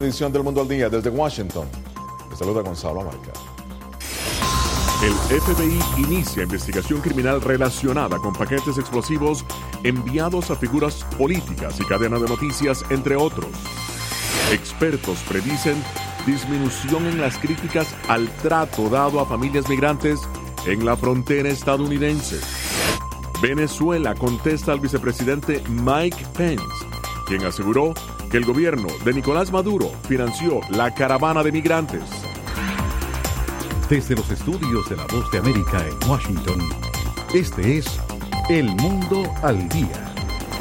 Edición del Mundo al Día desde Washington. Les saluda Gonzalo Amarca. El FBI inicia investigación criminal relacionada con paquetes explosivos enviados a figuras políticas y cadenas de noticias, entre otros. Expertos predicen disminución en las críticas al trato dado a familias migrantes en la frontera estadounidense. Venezuela contesta al vicepresidente Mike Pence, quien aseguró que el gobierno de Nicolás Maduro financió la caravana de migrantes. Desde los estudios de La Voz de América en Washington, este es El Mundo al Día.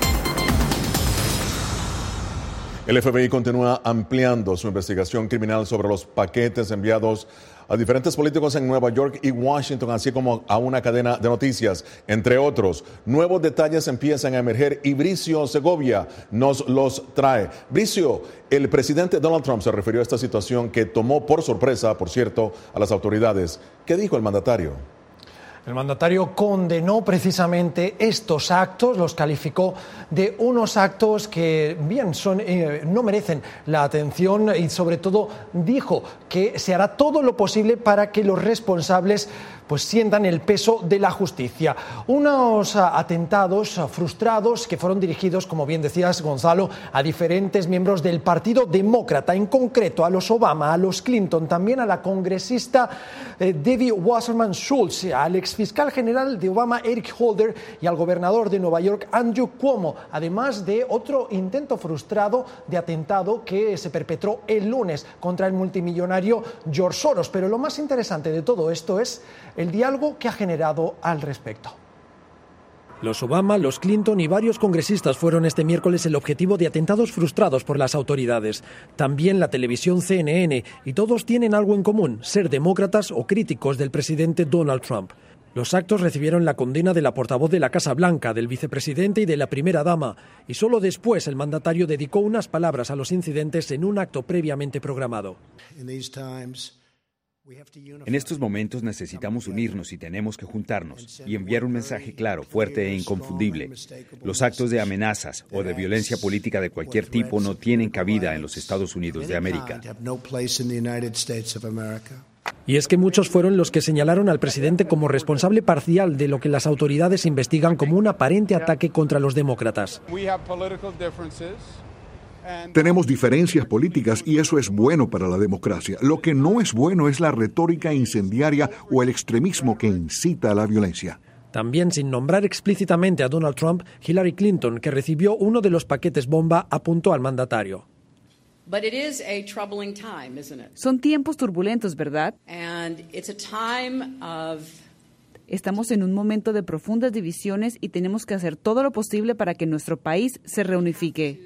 El FBI continúa ampliando su investigación criminal sobre los paquetes enviados a diferentes políticos en Nueva York y Washington, así como a una cadena de noticias, entre otros. Nuevos detalles empiezan a emerger y Bricio Segovia nos los trae. Bricio, el presidente Donald Trump se refirió a esta situación que tomó por sorpresa, por cierto, a las autoridades. ¿Qué dijo el mandatario? El mandatario condenó precisamente estos actos, los calificó de unos actos que bien no merecen la atención y sobre todo dijo que se hará todo lo posible para que los responsables pues sientan el peso de la justicia. Unos atentados frustrados que fueron dirigidos, como bien decías, Gonzalo, a diferentes miembros del Partido Demócrata, en concreto a los Obama, a los Clinton, también a la congresista Debbie Wasserman Schultz, al exfiscal general de Obama Eric Holder y al gobernador de Nueva York Andrew Cuomo, además de otro intento frustrado de atentado que se perpetró el lunes contra el multimillonario George Soros. Pero lo más interesante de todo esto es el diálogo que ha generado al respecto. Los Obama, los Clinton y varios congresistas fueron este miércoles el objetivo de atentados frustrados por las autoridades. También la televisión CNN, y todos tienen algo en común: ser demócratas o críticos del presidente Donald Trump. Los actos recibieron la condena de la portavoz de la Casa Blanca, del vicepresidente y de la primera dama, y solo después el mandatario dedicó unas palabras a los incidentes en un acto previamente programado. En estos momentos necesitamos unirnos y tenemos que juntarnos y enviar un mensaje claro, fuerte e inconfundible. Los actos de amenazas o de violencia política de cualquier tipo no tienen cabida en los Estados Unidos de América. Y es que muchos fueron los que señalaron al presidente como responsable parcial de lo que las autoridades investigan como un aparente ataque contra los demócratas. Tenemos diferencias políticas y eso es bueno para la democracia. Lo que no es bueno es la retórica incendiaria o el extremismo que incita a la violencia. También, sin nombrar explícitamente a Donald Trump, Hillary Clinton, que recibió uno de los paquetes bomba, apuntó al mandatario. Son tiempos turbulentos, ¿verdad? Estamos en un momento de profundas divisiones y tenemos que hacer todo lo posible para que nuestro país se reunifique.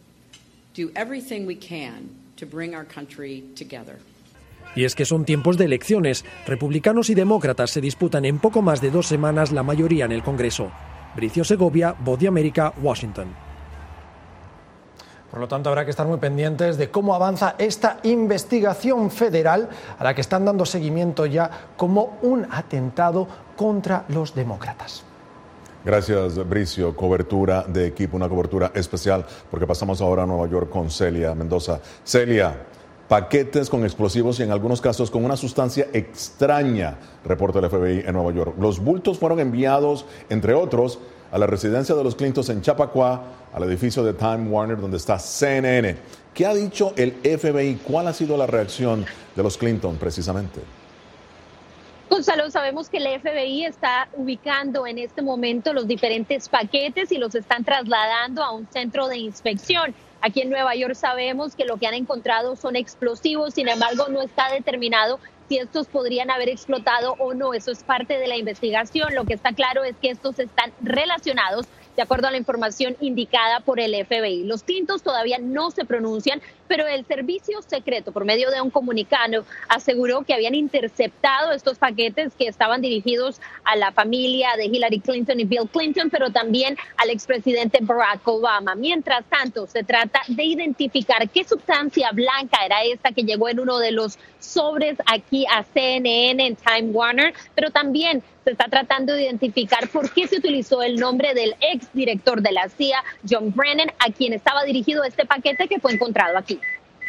Y es que son tiempos de elecciones. Republicanos y demócratas se disputan en poco más de 2 semanas la mayoría en el Congreso. Bricio Segovia, Voz de América, Washington. Por lo tanto, habrá que estar muy pendientes de cómo avanza esta investigación federal a la que están dando seguimiento ya como un atentado contra los demócratas. Gracias, Bricio. Cobertura de equipo, una cobertura especial, porque pasamos ahora a Nueva York con Celia Mendoza. Celia, paquetes con explosivos y en algunos casos con una sustancia extraña, reporta el FBI en Nueva York. Los bultos fueron enviados, entre otros, a la residencia de los Clinton en Chappaqua, al edificio de Time Warner donde está CNN. ¿Qué ha dicho el FBI? ¿Cuál ha sido la reacción de los Clinton precisamente? Gonzalo, sabemos que el FBI está ubicando en este momento los diferentes paquetes y los están trasladando a un centro de inspección. Aquí en Nueva York sabemos que lo que han encontrado son explosivos, sin embargo no está determinado si estos podrían haber explotado o no. Eso es parte de la investigación. Lo que está claro es que estos están relacionados de acuerdo a la información indicada por el FBI. Los Clinton todavía no se pronuncian, pero el servicio secreto, por medio de un comunicado, aseguró que habían interceptado estos paquetes que estaban dirigidos a la familia de Hillary Clinton y Bill Clinton, pero también al expresidente Barack Obama. Mientras tanto, se trata de identificar qué sustancia blanca era esta que llegó en uno de los sobres aquí a CNN en Time Warner, pero también se está tratando de identificar por qué se utilizó el nombre del exdirector de la CIA, John Brennan, a quien estaba dirigido este paquete que fue encontrado aquí.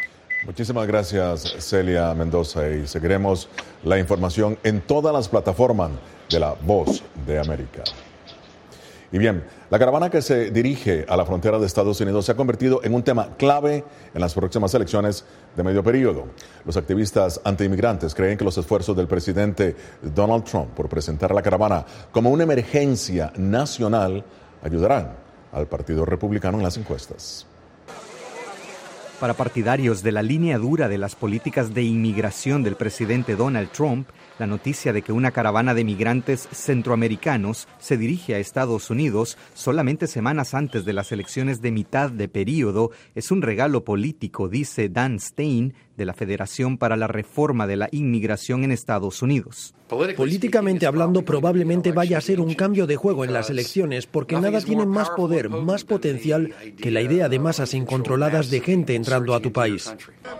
Muchísimas gracias, Celia Mendoza, y seguiremos la información en todas las plataformas de La Voz de América. Y bien, la caravana que se dirige a la frontera de Estados Unidos se ha convertido en un tema clave en las próximas elecciones de medio periodo. Los activistas antiinmigrantes creen que los esfuerzos del presidente Donald Trump por presentar la caravana como una emergencia nacional ayudarán al Partido Republicano en las encuestas. Para partidarios de la línea dura de las políticas de inmigración del presidente Donald Trump, la noticia de que una caravana de migrantes centroamericanos se dirige a Estados Unidos solamente semanas antes de las elecciones de mitad de período es un regalo político, dice Dan Stein, de la Federación para la Reforma de la Inmigración en Estados Unidos. Políticamente hablando, probablemente vaya a ser un cambio de juego en las elecciones, porque nada tiene más poder, más potencial que la idea de masas incontroladas de gente entrando a tu país.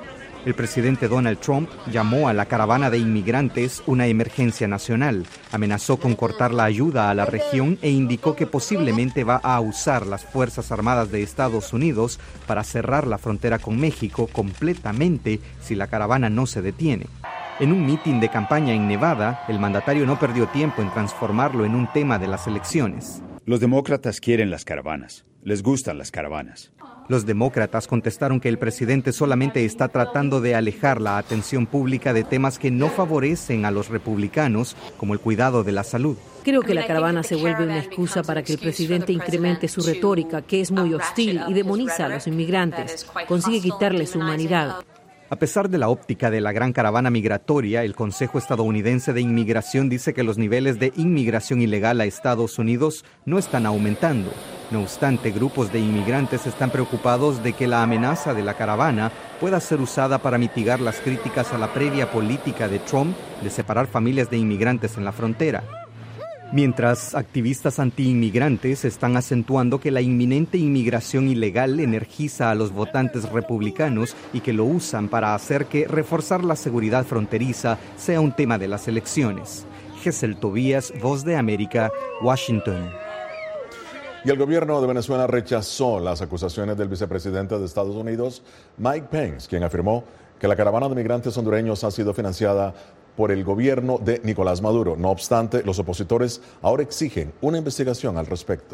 El presidente Donald Trump llamó a la caravana de inmigrantes una emergencia nacional, amenazó con cortar la ayuda a la región e indicó que posiblemente va a usar las Fuerzas Armadas de Estados Unidos para cerrar la frontera con México completamente si la caravana no se detiene. En un mitin de campaña en Nevada, el mandatario no perdió tiempo en transformarlo en un tema de las elecciones. Los demócratas quieren las caravanas. Les gustan las caravanas. Los demócratas contestaron que el presidente solamente está tratando de alejar la atención pública de temas que no favorecen a los republicanos, como el cuidado de la salud. Creo que la caravana se vuelve una excusa para que el presidente incremente su retórica, que es muy hostil y demoniza a los inmigrantes. Consigue quitarles su humanidad. A pesar de la óptica de la gran caravana migratoria, el Consejo Estadounidense de Inmigración dice que los niveles de inmigración ilegal a Estados Unidos no están aumentando. No obstante, grupos de inmigrantes están preocupados de que la amenaza de la caravana pueda ser usada para mitigar las críticas a la previa política de Trump de separar familias de inmigrantes en la frontera. Mientras activistas antiinmigrantes están acentuando que la inminente inmigración ilegal energiza a los votantes republicanos y que lo usan para hacer que reforzar la seguridad fronteriza sea un tema de las elecciones. Gesell Tobías, Voz de América, Washington. Y el gobierno de Venezuela rechazó las acusaciones del vicepresidente de Estados Unidos, Mike Pence, quien afirmó que la caravana de migrantes hondureños ha sido financiada por el gobierno de Nicolás Maduro. No obstante, los opositores ahora exigen una investigación al respecto.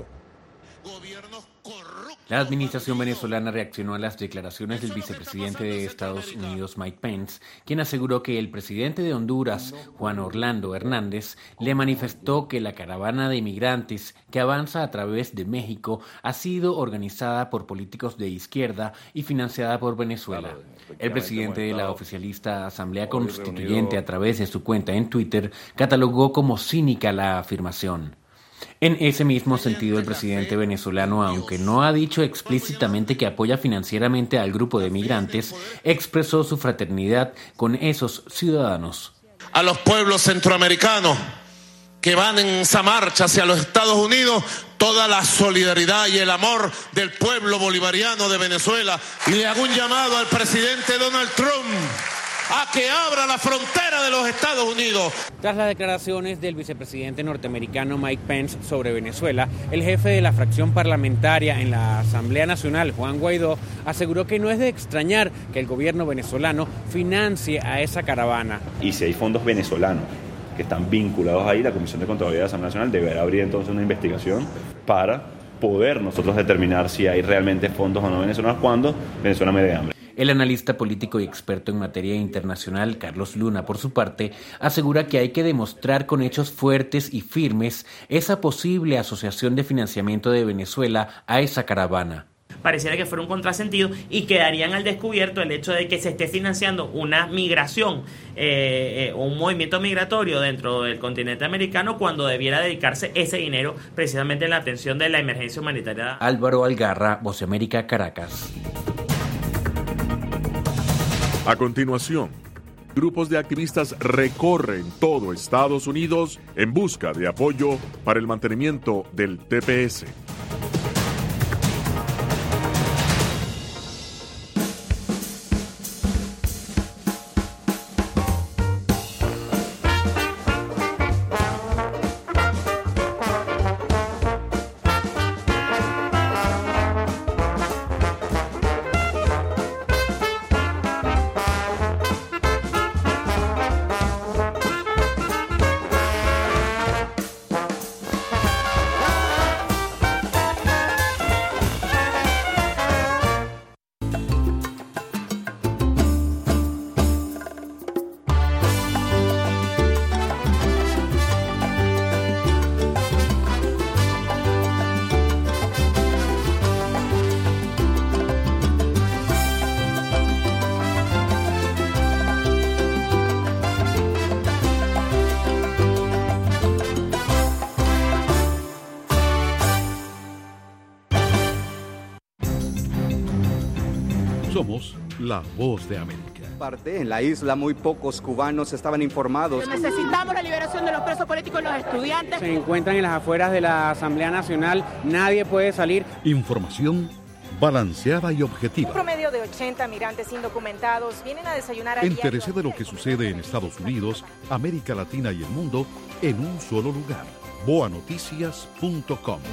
La administración venezolana reaccionó a las declaraciones del vicepresidente de Estados Unidos, Mike Pence, quien aseguró que el presidente de Honduras, Juan Orlando Hernández, le manifestó que la caravana de inmigrantes que avanza a través de México ha sido organizada por políticos de izquierda y financiada por Venezuela. El presidente de la oficialista Asamblea Constituyente, a través de su cuenta en Twitter, catalogó como cínica la afirmación. En ese mismo sentido, el presidente venezolano, aunque no ha dicho explícitamente que apoya financieramente al grupo de migrantes, expresó su fraternidad con esos ciudadanos. A los pueblos centroamericanos que van en esa marcha hacia los Estados Unidos, toda la solidaridad y el amor del pueblo bolivariano de Venezuela. Le hago un llamado al presidente Donald Trump a que abra la frontera de los Estados Unidos. Tras las declaraciones del vicepresidente norteamericano Mike Pence sobre Venezuela, el jefe de la fracción parlamentaria en la Asamblea Nacional, Juan Guaidó, aseguró que no es de extrañar que el gobierno venezolano financie a esa caravana. Y si hay fondos venezolanos que están vinculados ahí, la Comisión de Contraloría de la Asamblea Nacional deberá abrir entonces una investigación para poder nosotros determinar si hay realmente fondos o no venezolanos cuando Venezuela me dé hambre. El analista político y experto en materia internacional, Carlos Luna, por su parte, asegura que hay que demostrar con hechos fuertes y firmes esa posible asociación de financiamiento de Venezuela a esa caravana. Pareciera que fuera un contrasentido y quedarían al descubierto el hecho de que se esté financiando una migración, un movimiento migratorio dentro del continente americano cuando debiera dedicarse ese dinero precisamente en la atención de la emergencia humanitaria. Álvaro Algarra, Voz de América, Caracas. A continuación, grupos de activistas recorren todo Estados Unidos en busca de apoyo para el mantenimiento del TPS. La Voz de América. En la isla muy pocos cubanos estaban informados. Necesitamos la liberación de los presos políticos y los estudiantes. Se encuentran en las afueras de la Asamblea Nacional, nadie puede salir. Información balanceada y objetiva. Un promedio de 80 migrantes indocumentados vienen a desayunar. Entérese de lo que sucede en Estados Unidos, América Latina y el mundo en un solo lugar. boanoticias.com.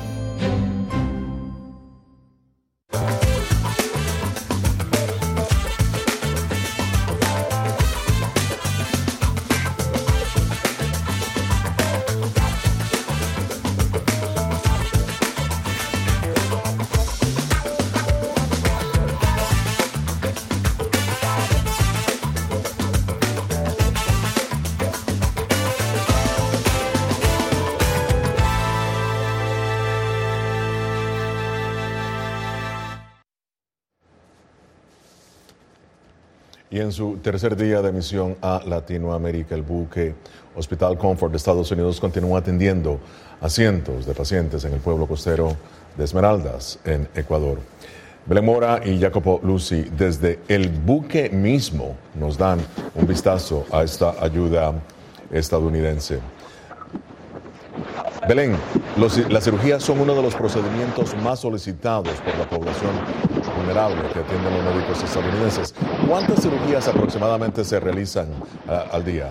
Y en su tercer día de misión a Latinoamérica, el buque Hospital Comfort de Estados Unidos continúa atendiendo a cientos de pacientes en el pueblo costero de Esmeraldas, en Ecuador. Belén Mora y Jacopo Lucy, desde el buque mismo, nos dan un vistazo a esta ayuda estadounidense. Belén, las cirugías son uno de los procedimientos más solicitados por la población vulnerable que atienden los médicos estadounidenses. ¿Cuántas cirugías aproximadamente se realizan al día?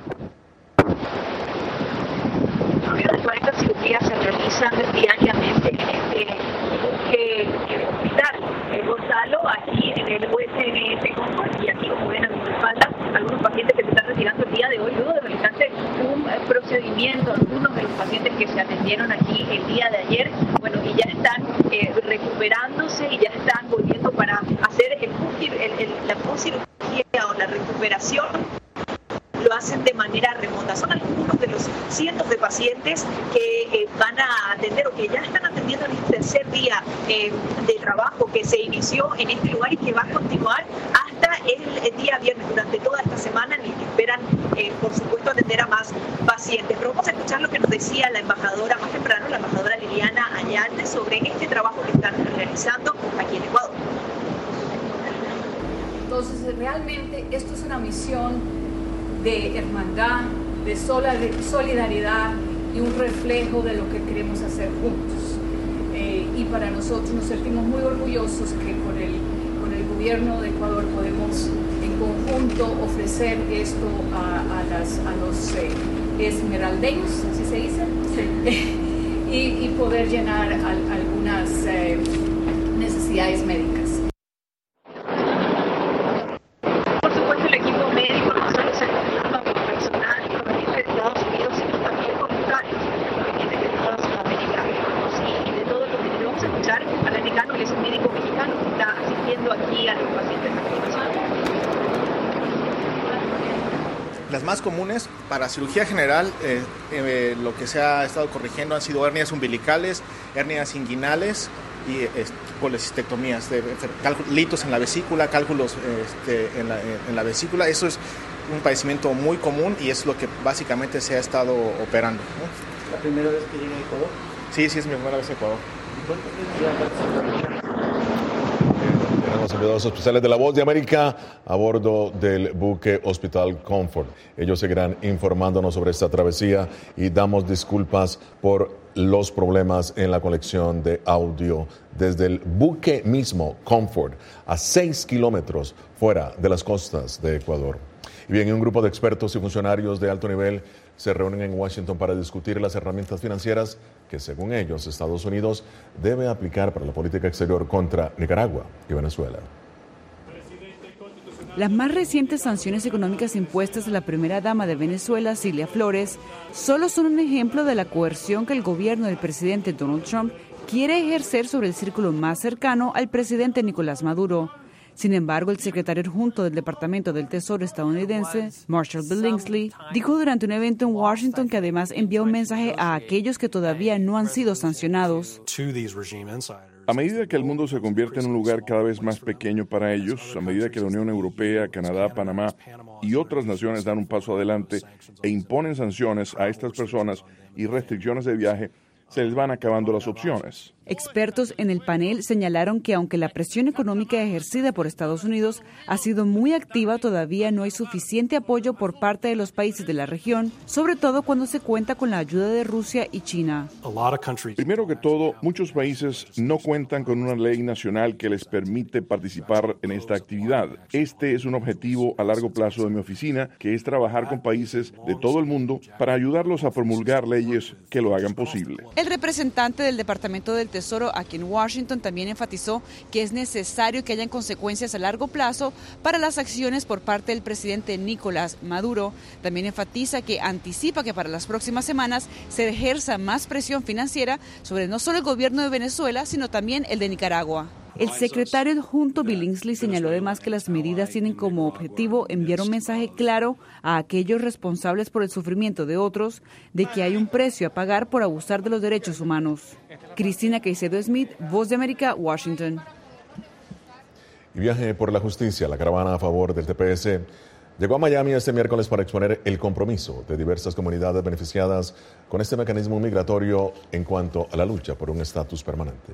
40 cirugías se realizan diariamente en este hospital. Gonzalo, aquí en el USMS Comfort, y aquí como ven a mi espalda, algunos pacientes que se están retirando el día de hoy luego de realizarse un procedimiento, algunos de los pacientes que se atendieron aquí el día de ayer, bueno, y ya están recuperándose y ya están volviendo para hacer la postcirugía o la recuperación. Lo hacen de manera remota. Son algunos de los cientos de pacientes que van a atender o que ya están atendiendo en este tercer día de trabajo que se inició en este lugar y que va a continuar hasta el día viernes, durante toda esta semana, en el que esperan, por supuesto, atender a más pacientes. Pero vamos a escuchar lo que nos decía la embajadora más temprano, la embajadora Liliana Ayalde, sobre este trabajo que están realizando aquí en Ecuador. Entonces, realmente esto es una misión de hermandad, de solidaridad y un reflejo de lo que queremos hacer juntos. Y para nosotros nos sentimos muy orgullosos que con el gobierno de Ecuador podemos en conjunto ofrecer esto a los esmeraldeños, así se dice, sí. y poder llenar algunas necesidades médicas. Las más comunes para cirugía general, lo que se ha estado corrigiendo han sido hernias umbilicales, hernias inguinales y colecistectomías, litos en la vesícula, cálculos en la vesícula. Eso es un padecimiento muy común y es lo que básicamente se ha estado operando, ¿no? ¿La primera vez que llega a Ecuador? Sí, es mi primera vez a Ecuador. Los enviados especiales de La Voz de América a bordo del buque Hospital Comfort. Ellos seguirán informándonos sobre esta travesía y damos disculpas por los problemas en la conexión de audio desde el buque mismo Comfort, a 6 kilómetros fuera de las costas de Ecuador. Y bien, un grupo de expertos y funcionarios de alto nivel se reúnen en Washington para discutir las herramientas financieras que, según ellos, Estados Unidos debe aplicar para la política exterior contra Nicaragua y Venezuela. Las más recientes sanciones económicas impuestas a la primera dama de Venezuela, Cilia Flores, solo son un ejemplo de la coerción que el gobierno del presidente Donald Trump quiere ejercer sobre el círculo más cercano al presidente Nicolás Maduro. Sin embargo, el secretario adjunto del Departamento del Tesoro estadounidense, Marshall Billingsley, dijo durante un evento en Washington que además envió un mensaje a aquellos que todavía no han sido sancionados. A medida que el mundo se convierte en un lugar cada vez más pequeño para ellos, a medida que la Unión Europea, Canadá, Panamá y otras naciones dan un paso adelante e imponen sanciones a estas personas y restricciones de viaje, se les van acabando las opciones. Expertos en el panel señalaron que aunque la presión económica ejercida por Estados Unidos ha sido muy activa, todavía no hay suficiente apoyo por parte de los países de la región, sobre todo cuando se cuenta con la ayuda de Rusia y China. Primero que todo, muchos países no cuentan con una ley nacional que les permite participar en esta actividad. Este es un objetivo a largo plazo de mi oficina, que es trabajar con países de todo el mundo para ayudarlos a promulgar leyes que lo hagan posible. El representante del Departamento del Tesoro aquí en Washington también enfatizó que es necesario que hayan consecuencias a largo plazo para las acciones por parte del presidente Nicolás Maduro. También enfatiza que anticipa que para las próximas semanas se ejerza más presión financiera sobre no solo el gobierno de Venezuela, sino también el de Nicaragua. El secretario adjunto Billingsley señaló además que las medidas tienen como objetivo enviar un mensaje claro a aquellos responsables por el sufrimiento de otros de que hay un precio a pagar por abusar de los derechos humanos. Cristina Caicedo Smith, Voz de América, Washington. Y viaje por la justicia, la caravana a favor del TPS llegó a Miami este miércoles para exponer el compromiso de diversas comunidades beneficiadas con este mecanismo migratorio en cuanto a la lucha por un estatus permanente.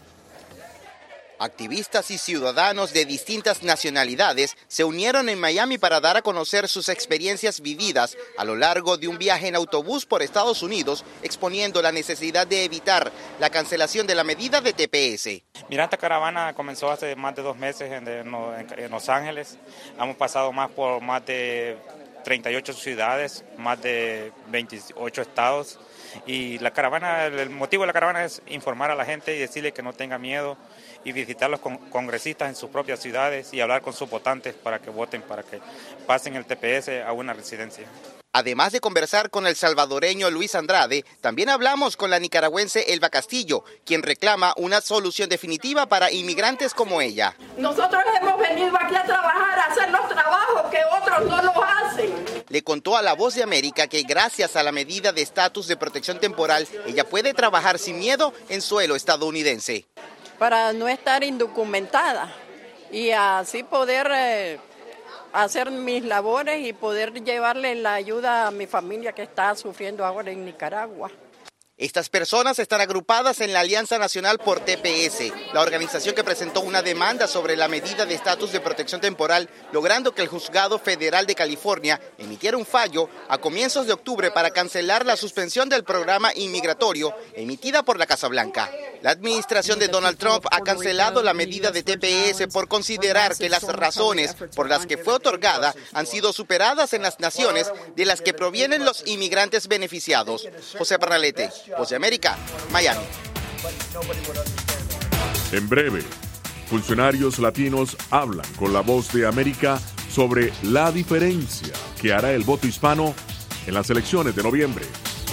Activistas y ciudadanos de distintas nacionalidades se unieron en Miami para dar a conocer sus experiencias vividas a lo largo de un viaje en autobús por Estados Unidos, exponiendo la necesidad de evitar la cancelación de la medida de TPS. Mira, esta caravana comenzó hace más de 2 meses en Los Ángeles. Hemos pasado por más de 38 ciudades, más de 28 estados. Y el motivo de la caravana es informar a la gente y decirle que no tenga miedo y visitar a los congresistas en sus propias ciudades y hablar con sus votantes para que voten, para que pasen el TPS a una residencia. Además de conversar con el salvadoreño Luis Andrade, también hablamos con la nicaragüense Elba Castillo, quien reclama una solución definitiva para inmigrantes como ella. Nosotros hemos venido aquí a trabajar, a hacer los trabajos que otros no los hacen. Le contó a La Voz de América que gracias a la medida de estatus de protección temporal, ella puede trabajar sin miedo en suelo estadounidense. Para no estar indocumentada y así poder hacer mis labores y poder llevarle la ayuda a mi familia que está sufriendo ahora en Nicaragua. Estas personas están agrupadas en la Alianza Nacional por TPS, la organización que presentó una demanda sobre la medida de estatus de protección temporal, logrando que el Juzgado Federal de California emitiera un fallo a comienzos de octubre para cancelar la suspensión del programa inmigratorio emitida por la Casa Blanca. La administración de Donald Trump ha cancelado la medida de TPS por considerar que las razones por las que fue otorgada han sido superadas en las naciones de las que provienen los inmigrantes beneficiados. José Pernalete, Voz de América, Miami. En breve, funcionarios latinos hablan con La Voz de América sobre la diferencia que hará el voto hispano en las elecciones de noviembre.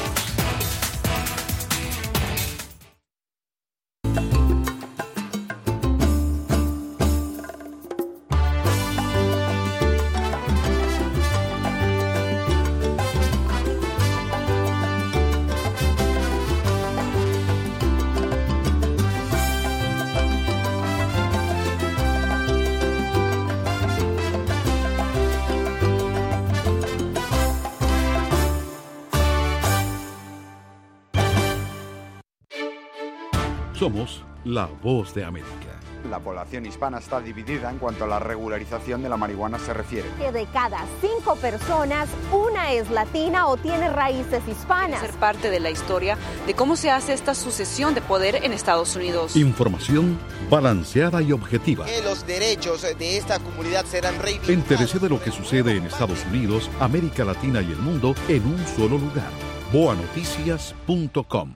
Somos La Voz de América. La población hispana está dividida en cuanto a la regularización de la marihuana se refiere. Que de cada 5 personas, una es latina o tiene raíces hispanas. Ser parte de la historia de cómo se hace esta sucesión de poder en Estados Unidos. Información balanceada y objetiva. Que los derechos de esta comunidad serán reivindicados. Entérese de lo que sucede en Estados Unidos, América Latina y el mundo en un solo lugar. boanoticias.com.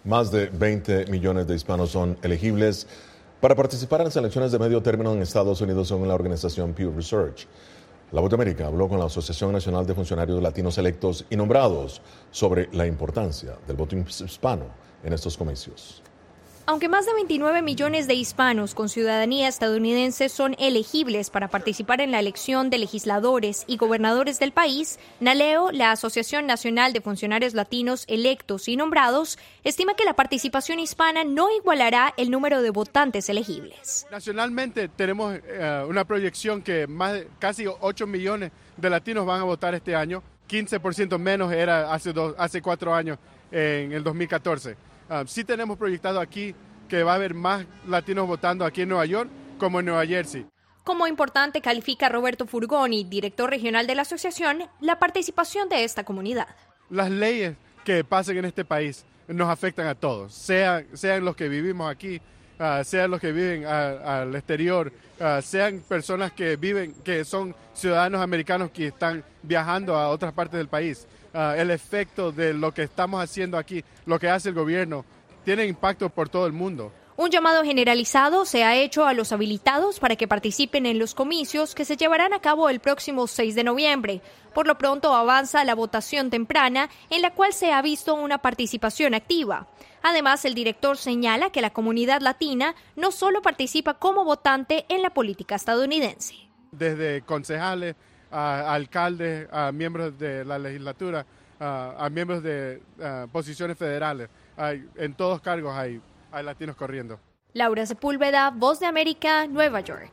Más de 20 millones de hispanos son elegibles para participar en las elecciones de medio término en Estados Unidos, según la organización Pew Research. La Voz de América habló con la Asociación Nacional de Funcionarios Latinos Electos y Nombrados sobre la importancia del voto hispano en estos comicios. Aunque más de 29 millones de hispanos con ciudadanía estadounidense son elegibles para participar en la elección de legisladores y gobernadores del país, NALEO, la Asociación Nacional de Funcionarios Latinos Electos y Nombrados, estima que la participación hispana no igualará el número de votantes elegibles. Nacionalmente tenemos una proyección que casi 8 millones de latinos van a votar este año, 15% menos era hace 4 años, en el 2014. Sí tenemos proyectado aquí que va a haber más latinos votando aquí en Nueva York como en Nueva Jersey. Como importante califica Roberto Furgoni, director regional de la asociación, la participación de esta comunidad. Las leyes que pasen en este país nos afectan a todos, sean los que vivimos aquí, sean los que viven al exterior, sean personas que son ciudadanos americanos que están viajando a otras partes del país. El efecto de lo que estamos haciendo aquí, lo que hace el gobierno, tiene impacto por todo el mundo. Un llamado generalizado se ha hecho a los habilitados para que participen en los comicios que se llevarán a cabo el próximo 6 de noviembre. Por lo pronto avanza la votación temprana, en la cual se ha visto una participación activa. Además, el director señala que la comunidad latina no solo participa como votante en la política estadounidense. Desde concejales, a alcaldes, a miembros de la legislatura, a miembros de posiciones federales. En todos cargos hay latinos corriendo. Laura Sepúlveda, Voz de América, Nueva York.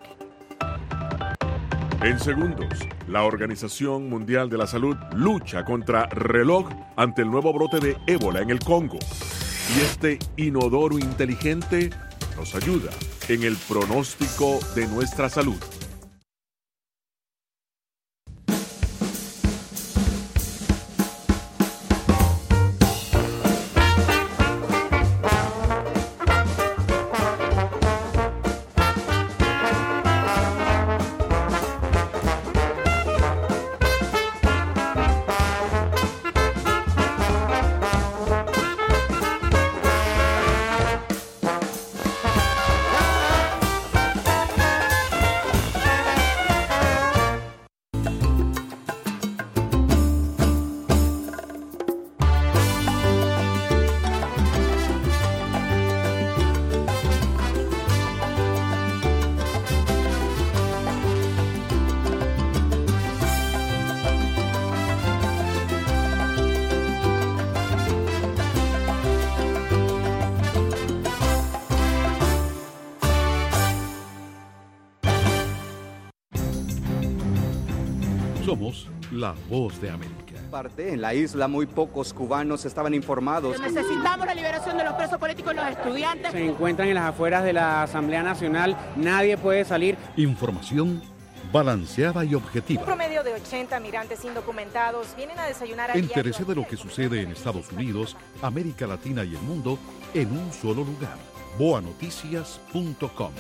En segundos, la Organización Mundial de la Salud lucha contra reloj ante el nuevo brote de ébola en el Congo. Y este inodoro inteligente nos ayuda en el pronóstico de nuestra salud. Somos la Voz de América. En la isla muy pocos cubanos estaban informados. Necesitamos la liberación de los presos políticos y los estudiantes. Se encuentran en las afueras de la Asamblea Nacional, nadie puede salir. Información balanceada y objetiva. Un promedio de 80 migrantes indocumentados vienen a desayunar a Entérese de lo que sucede en Estados Unidos, América Latina y el mundo en un solo lugar. boanoticias.com.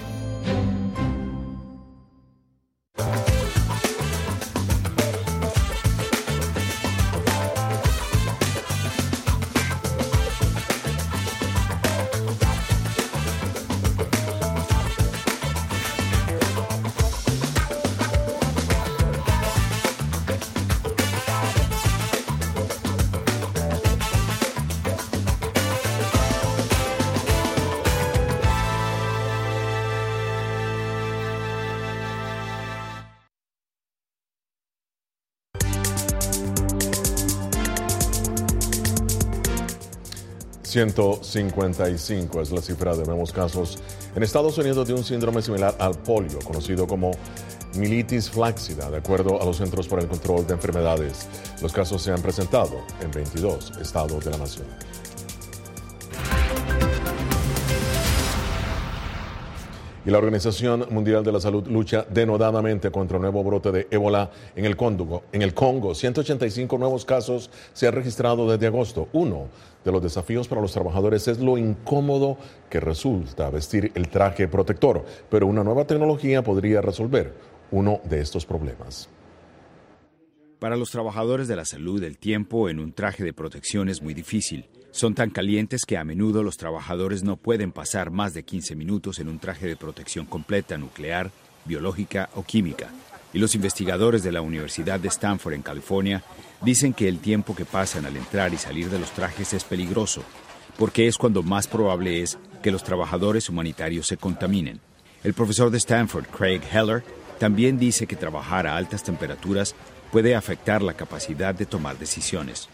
...155 es la cifra de nuevos casos en Estados Unidos de un síndrome similar al polio, conocido como militis flácida, de acuerdo a los Centros para el Control de Enfermedades. Los casos se han presentado en 22 estados de la nación. Y la Organización Mundial de la Salud lucha denodadamente contra el nuevo brote de ébola en el Congo. 185 nuevos casos se han registrado desde agosto. Uno de los desafíos para los trabajadores es lo incómodo que resulta vestir el traje protector, pero una nueva tecnología podría resolver uno de estos problemas. Para los trabajadores de la salud, el tiempo en un traje de protección es muy difícil. Son tan calientes que a menudo los trabajadores no pueden pasar más de 15 minutos en un traje de protección completa, nuclear, biológica o química. Y los investigadores de la Universidad de Stanford en California dicen que el tiempo que pasan al entrar y salir de los trajes es peligroso, porque es cuando más probable es que los trabajadores humanitarios se contaminen. El profesor de Stanford, Craig Heller, también dice que trabajar a altas temperaturas puede afectar la capacidad de tomar decisiones.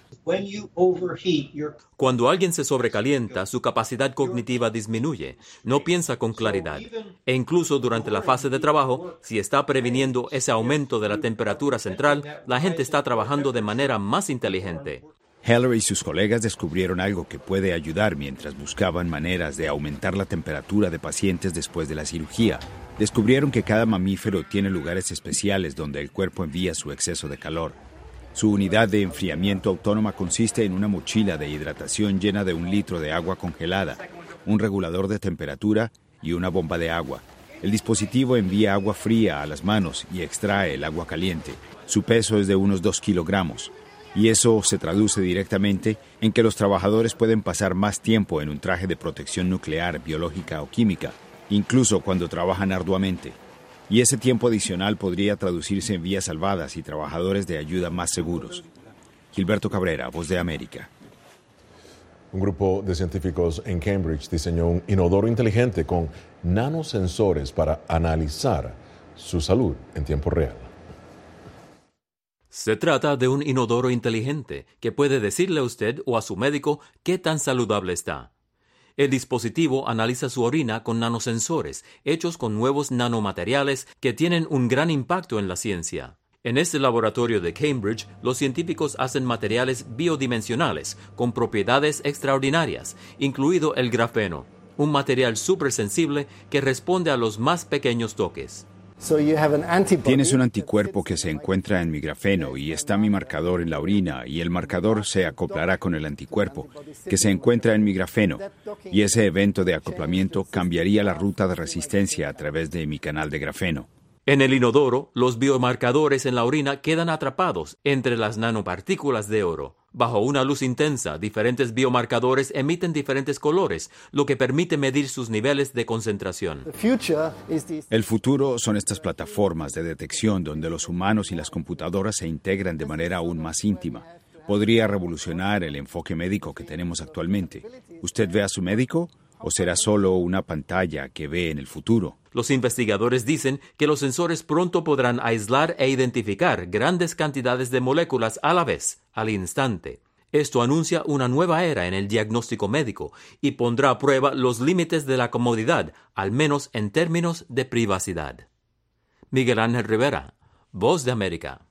Cuando alguien se sobrecalienta, su capacidad cognitiva disminuye, no piensa con claridad. E incluso durante la fase de trabajo, si está previniendo ese aumento de la temperatura central, la gente está trabajando de manera más inteligente. Heller y sus colegas descubrieron algo que puede ayudar mientras buscaban maneras de aumentar la temperatura de pacientes después de la cirugía. Descubrieron que cada mamífero tiene lugares especiales donde el cuerpo envía su exceso de calor. Su unidad de enfriamiento autónoma consiste en una mochila de hidratación llena de 1 litro de agua congelada, un regulador de temperatura y una bomba de agua. El dispositivo envía agua fría a las manos y extrae el agua caliente. Su peso es de unos 2 kilogramos. Y eso se traduce directamente en que los trabajadores pueden pasar más tiempo en un traje de protección nuclear, biológica o química, incluso cuando trabajan arduamente. Y ese tiempo adicional podría traducirse en vidas salvadas y trabajadores de ayuda más seguros. Gilberto Cabrera, Voz de América. Un grupo de científicos en Cambridge diseñó un inodoro inteligente con nanosensores para analizar su salud en tiempo real. Se trata de un inodoro inteligente que puede decirle a usted o a su médico qué tan saludable está. El dispositivo analiza su orina con nanosensores hechos con nuevos nanomateriales que tienen un gran impacto en la ciencia. En este laboratorio de Cambridge, los científicos hacen materiales biodimensionales con propiedades extraordinarias, incluido el grafeno, un material supersensible que responde a los más pequeños toques. Tienes un anticuerpo que se encuentra en mi grafeno y está mi marcador en la orina y el marcador se acoplará con el anticuerpo que se encuentra en mi grafeno y ese evento de acoplamiento cambiaría la ruta de resistencia a través de mi canal de grafeno. En el inodoro, los biomarcadores en la orina quedan atrapados entre las nanopartículas de oro. Bajo una luz intensa, diferentes biomarcadores emiten diferentes colores, lo que permite medir sus niveles de concentración. El futuro son estas plataformas de detección donde los humanos y las computadoras se integran de manera aún más íntima. Podría revolucionar el enfoque médico que tenemos actualmente. ¿Usted ve a su médico o será solo una pantalla que ve en el futuro? Los investigadores dicen que los sensores pronto podrán aislar e identificar grandes cantidades de moléculas a la vez, al instante. Esto anuncia una nueva era en el diagnóstico médico y pondrá a prueba los límites de la comodidad, al menos en términos de privacidad. Miguel Ángel Rivera, Voz de América.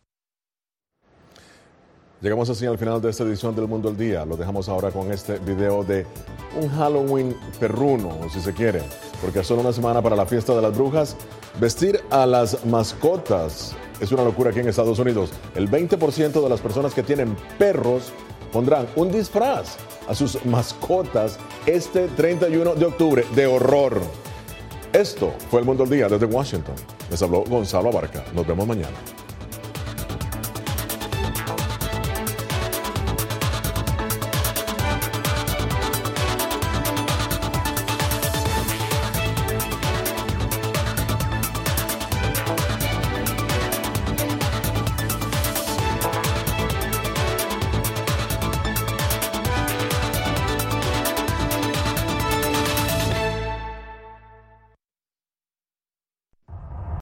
Llegamos así al final de esta edición del Mundo al Día. Lo dejamos ahora con este video de un Halloween perruno, si se quiere, porque a solo una semana para la fiesta de las brujas, vestir a las mascotas es una locura aquí en Estados Unidos. El 20% de las personas que tienen perros pondrán un disfraz a sus mascotas este 31 de octubre de horror. Esto fue el Mundo al Día desde Washington. Les habló Gonzalo Abarca. Nos vemos mañana.